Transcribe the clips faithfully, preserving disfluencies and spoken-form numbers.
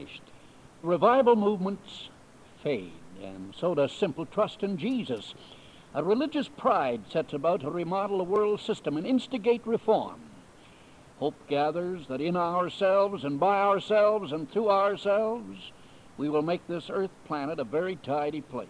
Revival movements fade, and so does simple trust in Jesus. A religious pride sets about to remodel the world system and instigate reform. Hope gathers that in ourselves and by ourselves and through ourselves we will make this earth planet a very tidy place.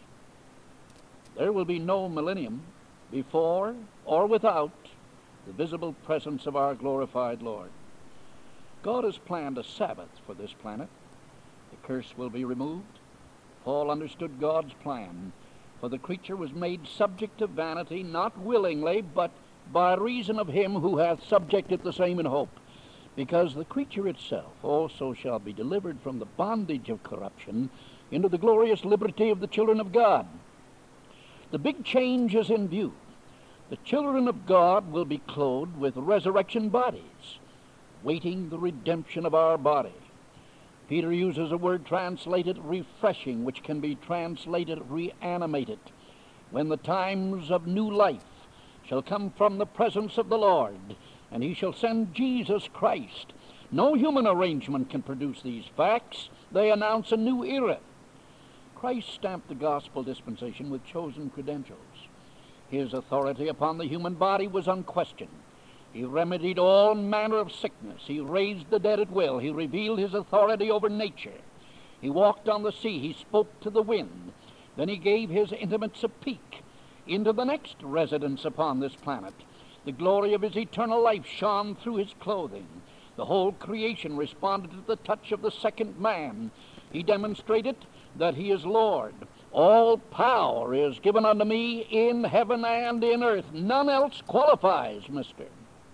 There will be no millennium before or without the visible presence of our glorified Lord. God has planned a Sabbath for this planet. The curse will be removed. Paul understood God's plan, for the creature was made subject to vanity, not willingly, but by reason of him who hath subjected the same in hope, because the creature itself also shall be delivered from the bondage of corruption into the glorious liberty of the children of God. The big change is in view. The children of God will be clothed with resurrection bodies, waiting the redemption of our body. Peter uses a word translated refreshing, which can be translated reanimated. When the times of new life shall come from the presence of the Lord, and he shall send Jesus Christ. No human arrangement can produce these facts. They announce a new era. Christ stamped the gospel dispensation with chosen credentials. His authority upon the human body was unquestioned. He remedied all manner of sickness. He raised the dead at will. He revealed his authority over nature. He walked on the sea. He spoke to the wind. Then he gave his intimates a peek into the next residence upon this planet. The glory of his eternal life shone through his clothing. The whole creation responded to the touch of the second man. He demonstrated that he is Lord. All power is given unto me in heaven and in earth. None else qualifies, mister.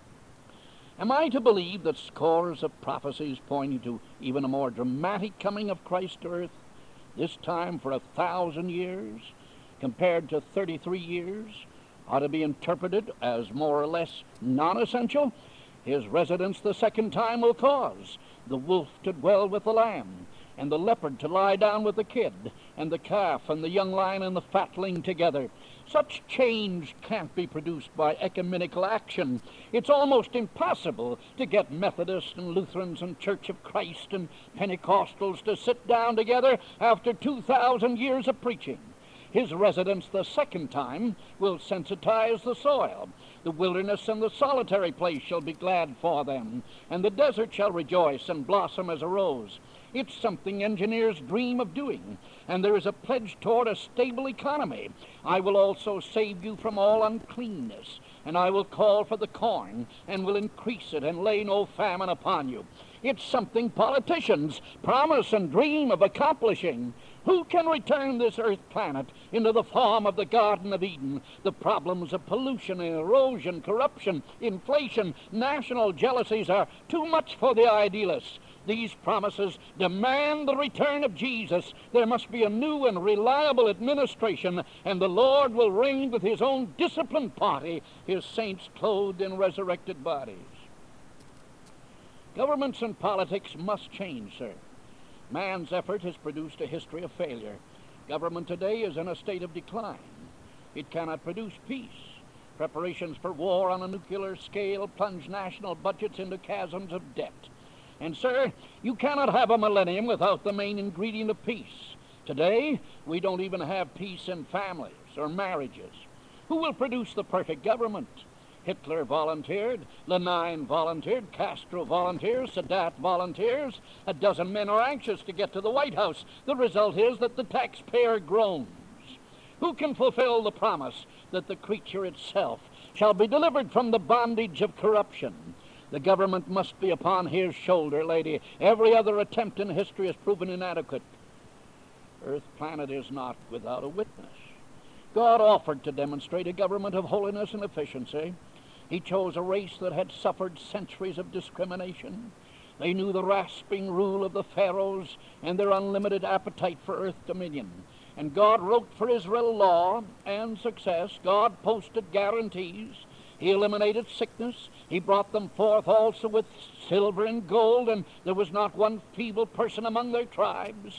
Am I to believe that scores of prophecies pointing to even a more dramatic coming of Christ to earth, this time for a thousand years, compared to thirty-three years, ought to be interpreted as more or less non-essential? His residence the second time will cause the wolf to dwell with the lamb, and the leopard to lie down with the kid, and the calf and the young lion and the fatling together. Such change can't be produced by ecumenical action. It's almost impossible to get Methodists and Lutherans and Church of Christ and Pentecostals to sit down together after two thousand years of preaching. His residence the second time will sensitize the soil. The wilderness and the solitary place shall be glad for them, and the desert shall rejoice and blossom as a rose. It's something engineers dream of doing, and there is a pledge toward a stable economy. I will also save you from all uncleanness, and I will call for the corn, and will increase it, and lay no famine upon you. It's something politicians promise and dream of accomplishing. Who can return this earth planet into the form of the Garden of Eden? The problems of pollution, erosion, corruption, inflation, national jealousies are too much for the idealists. These promises demand the return of Jesus. There must be a new and reliable administration, and the Lord will reign with his own disciplined party, his saints clothed in resurrected bodies. Governments and politics must change, sir. Man's effort has produced a history of failure. Government today is in a state of decline. It cannot produce peace. Preparations for war on a nuclear scale plunge national budgets into chasms of debt. And, sir, you cannot have a millennium without the main ingredient of peace. Today, we don't even have peace in families or marriages. Who will produce the perfect government? Hitler volunteered, Lenin volunteered, Castro volunteers, Sadat volunteers. A dozen men are anxious to get to the White House. The result is that the taxpayer groans. Who can fulfill the promise that the creature itself shall be delivered from the bondage of corruption? The government must be upon his shoulder, lady. Every other attempt in history has proven inadequate. Earth planet is not without a witness. God offered to demonstrate a government of holiness and efficiency. He chose a race that had suffered centuries of discrimination. They knew the rasping rule of the pharaohs and their unlimited appetite for earth dominion. And God wrote for Israel law and success. God posted guarantees. He eliminated sickness. He brought them forth also with silver and gold, and there was not one feeble person among their tribes.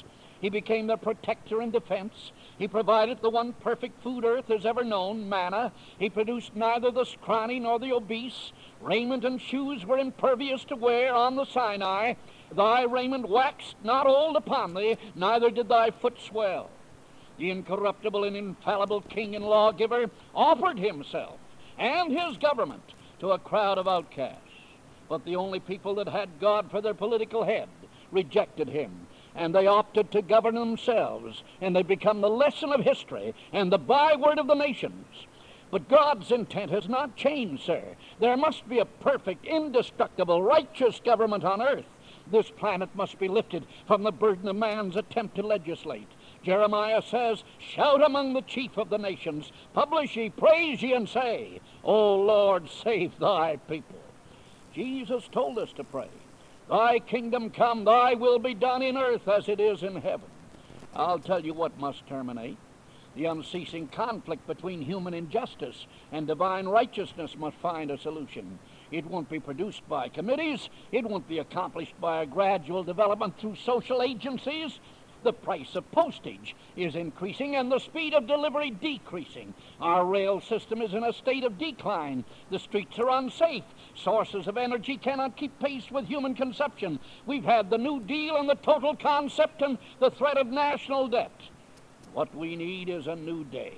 He became their protector and defense. He provided the one perfect food earth has ever known, manna. He produced neither the scrawny nor the obese. Raiment and shoes were impervious to wear on the Sinai. Thy raiment waxed not old upon thee, neither did thy foot swell. The incorruptible and infallible king and lawgiver offered himself and his government to a crowd of outcasts. But the only people that had God for their political head rejected him, and they opted to govern themselves, and they become the lesson of history and the byword of the nations. But God's intent has not changed, sir. There must be a perfect, indestructible, righteous government on earth. This planet must be lifted from the burden of man's attempt to legislate. Jeremiah says, shout among the chief of the nations, publish ye, praise ye, and say, O Lord, save thy people. Jesus told us to pray, thy kingdom come, thy will be done in earth as it is in heaven. I'll tell you what must terminate. The unceasing conflict between human injustice and divine righteousness must find a solution. It won't be produced by committees. It won't be accomplished by a gradual development through social agencies. The price of postage is increasing and the speed of delivery decreasing. Our rail system is in a state of decline. The streets are unsafe. Sources of energy cannot keep pace with human consumption. We've had the New Deal and the total concept and the threat of national debt. What we need is a new day.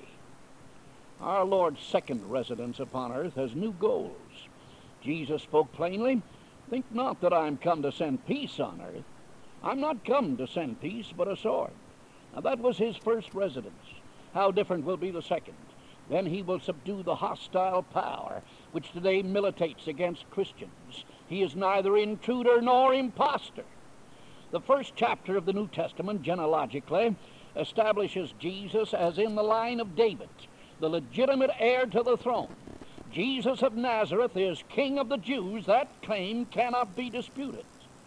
Our Lord's second residence upon earth has new goals. Jesus spoke plainly, think not that I am come to send peace on earth. I'm not come to send peace, but a sword. Now that was his first residence. How different will be the second. Then he will subdue the hostile power which today militates against Christians. He is neither intruder nor impostor. The first chapter of the New Testament, genealogically, establishes Jesus as in the line of David, the legitimate heir to the throne. Jesus of Nazareth is King of the Jews. That claim cannot be disputed.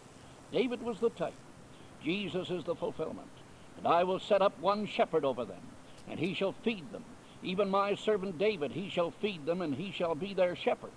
David was the type. Jesus is the fulfillment. And I will set up one shepherd over them, and he shall feed them. Even my servant David, he shall feed them, and he shall be their shepherd.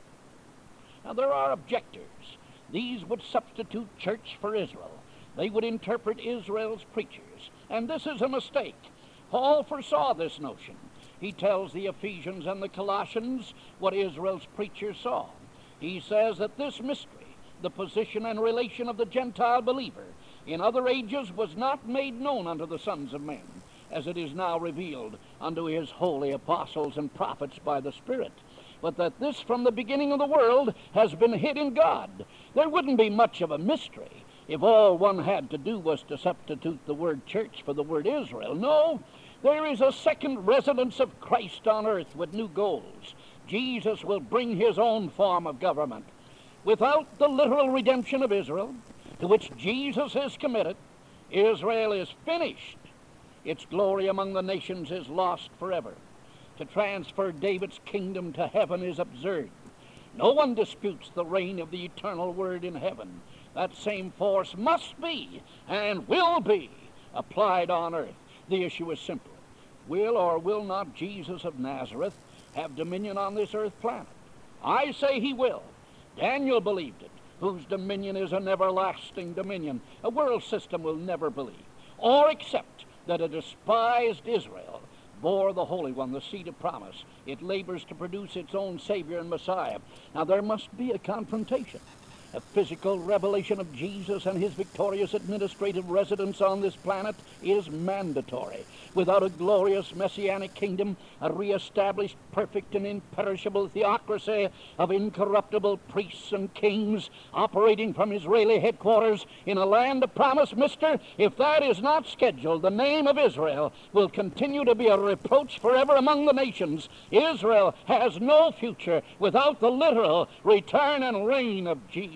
Now there are objectors. These would substitute church for Israel. They would interpret Israel's preachers. And this is a mistake. Paul foresaw this notion. He tells the Ephesians and the Colossians what Israel's preachers saw. He says that this mystery, the position and relation of the Gentile believer, in other ages was not made known unto the sons of men, as it is now revealed unto his holy apostles and prophets by the Spirit, but that this from the beginning of the world has been hid in God. There wouldn't be much of a mystery if all one had to do was to substitute the word church for the word Israel. No, there is a second residence of Christ on earth with new goals. Jesus will bring his own form of government. Without the literal redemption of Israel, to which Jesus is committed, Israel is finished. Its glory among the nations is lost forever. To transfer David's kingdom to heaven is absurd. No one disputes the reign of the eternal word in heaven. That same force must be and will be applied on earth. The issue is simple. Will or will not Jesus of Nazareth have dominion on this earth planet? I say he will. Daniel believed it, whose dominion is an everlasting dominion. A world system will never believe or accept that a despised Israel bore the Holy One, the seed of promise. It labors to produce its own Savior and Messiah. Now there must be a confrontation. A physical revelation of Jesus and his victorious administrative residence on this planet is mandatory. Without a glorious messianic kingdom, a reestablished perfect and imperishable theocracy of incorruptible priests and kings operating from Israeli headquarters in a land of promise, mister, if that is not scheduled, the name of Israel will continue to be a reproach forever among the nations. Israel has no future without the literal return and reign of Jesus.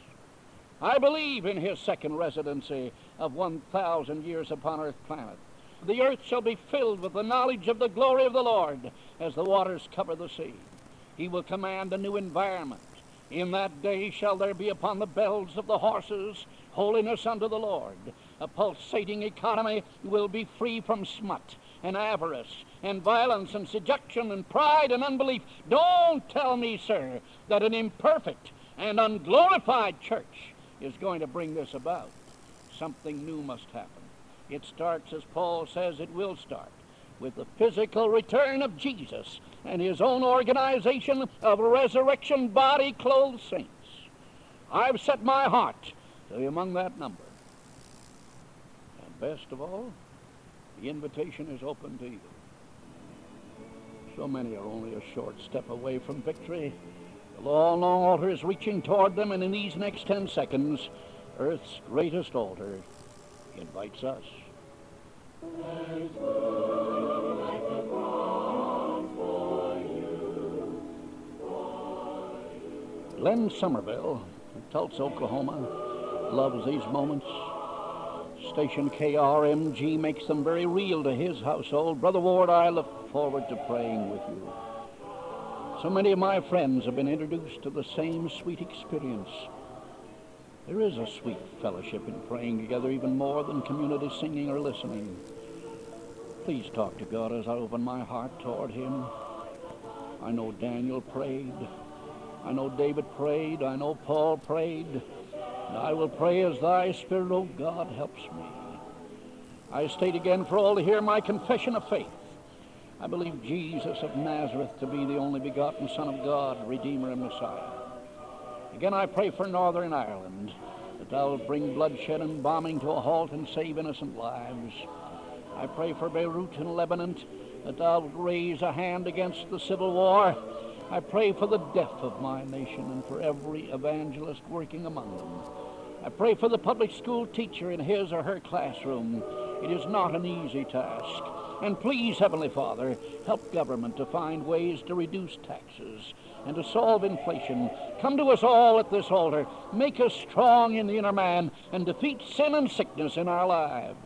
I believe in his second residency of one thousand years upon earth planet. The earth shall be filled with the knowledge of the glory of the Lord as the waters cover the sea. He will command a new environment. In that day shall there be upon the bells of the horses holiness unto the Lord. A pulsating economy will be free from smut and avarice and violence and seduction and pride and unbelief. Don't tell me, sir, that an imperfect and unglorified church is going to bring this about. Something new must happen. It starts, as Paul says it will start, with the physical return of Jesus and his own organization of resurrection body-clothed saints. I've set my heart to be among that number. And best of all, the invitation is open to you. So many are only a short step away from victory. The long, long altar is reaching toward them, and in these next ten seconds, earth's greatest altar invites us. Glenn Somerville in Tulsa, Oklahoma, loves these moments. Station K R M G makes them very real to his household. Brother Ward, I look forward to praying with you. So many of my friends have been introduced to the same sweet experience. There is a sweet fellowship in praying together, even more than community singing or listening. Please talk to God as I open my heart toward him. I know Daniel prayed. I know David prayed. I know Paul prayed. And I will pray as thy Spirit, O God, helps me. I state again for all to hear my confession of faith. I believe Jesus of Nazareth to be the only begotten Son of God, Redeemer and Messiah. Again, I pray for Northern Ireland, that thou wilt bring bloodshed and bombing to a halt and save innocent lives. I pray for Beirut and Lebanon, that thou wilt raise a hand against the civil war. I pray for the deaf of my nation and for every evangelist working among them. I pray for the public school teacher in his or her classroom. It is not an easy task. And please, Heavenly Father, help government to find ways to reduce taxes and to solve inflation. Come to us all at this altar. Make us strong in the inner man and defeat sin and sickness in our lives.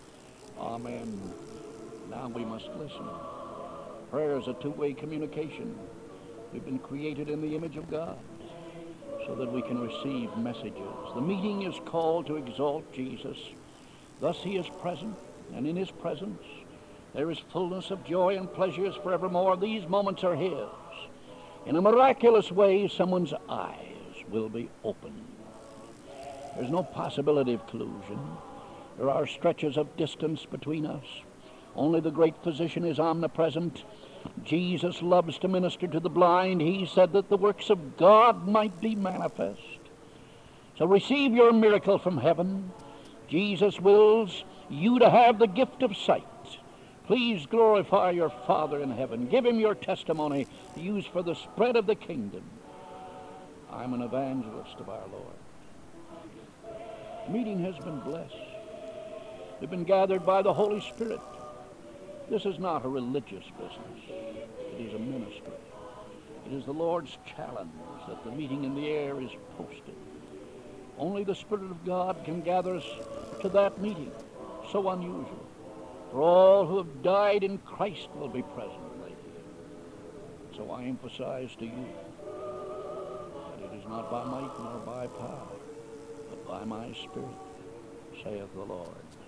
Amen. Now we must listen. Prayer is a two-way communication. We've been created in the image of God so that we can receive messages. The meeting is called to exalt Jesus. Thus he is present, and in his presence there is fullness of joy and pleasures forevermore. These moments are his. In a miraculous way, someone's eyes will be opened. There's no possibility of collusion. There are stretches of distance between us. Only the great physician is omnipresent. Jesus loves to minister to the blind. He said that the works of God might be manifest. So receive your miracle from heaven. Jesus wills you to have the gift of sight. Please glorify your Father in heaven. Give him your testimony to use for the spread of the kingdom. I'm an evangelist of our Lord. The meeting has been blessed. We've been gathered by the Holy Spirit. This is not a religious business. It is a ministry. It is the Lord's challenge that the meeting in the air is posted. Only the Spirit of God can gather us to that meeting, so unusual. For all who have died in Christ will be present. So I emphasize to you that it is not by might nor by power, but by my Spirit, saith the Lord.